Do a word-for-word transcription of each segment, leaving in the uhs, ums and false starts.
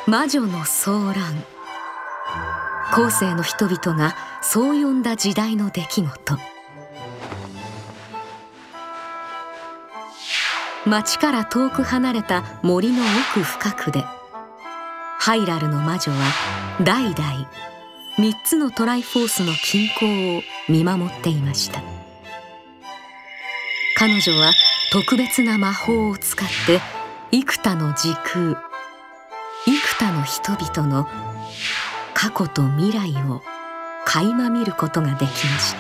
魔女の騒乱。後世の人々がそう呼んだ時代の出来事。町から遠く離れた森の奥深くで、ハイラルの魔女は代々三つのトライフォースの均衡を見守っていました。彼女は特別な魔法を使って幾多の時空、幾多の人々の過去と未来を垣間見ることができました。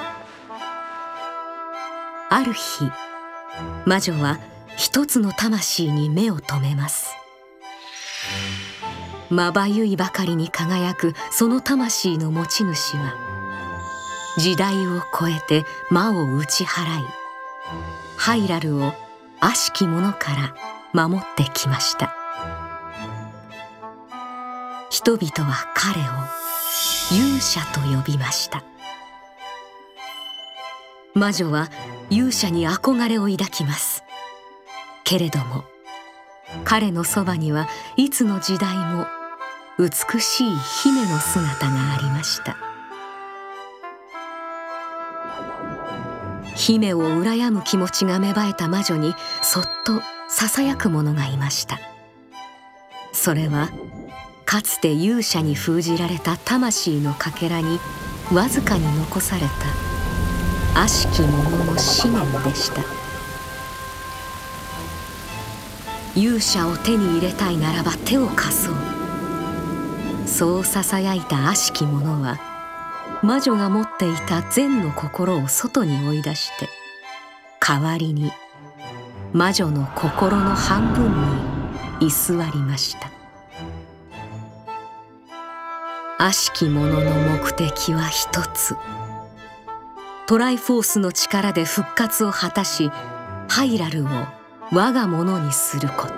ある日、魔女は一つの魂に目を留めます。まばゆいばかりに輝くその魂の持ち主は、時代を超えて魔を打ち払い、ハイラルを悪しき者から守ってきました。人々は彼を勇者と呼びました。魔女は勇者に憧れを抱きます。けれども彼のそばにはいつの時代も美しい姫の姿がありました。姫を羨む気持ちが芽生えた魔女にそっとささやくものがいました。それはかつて勇者に封じられた魂のかけらにわずかに残された悪しき者の思念でした。勇者を手に入れたいならば手を貸そう。そうささやいた悪しき者は、魔女が持っていた善の心を外に追い出して、代わりに魔女の心の半分に居座りました。悪しき者の目的は一つ。トライフォースの力で復活を果たし、ハイラルを我が物にすること。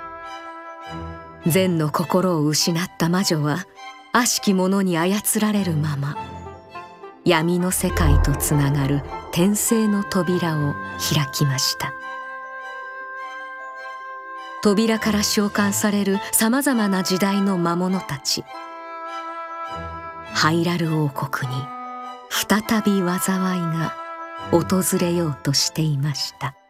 善の心を失った魔女は悪しき者に操られるまま、闇の世界とつながる転生の扉を開きました。扉から召喚されるさまざまな時代の魔物たち。ハイラル王国に再び災いが訪れようとしていました。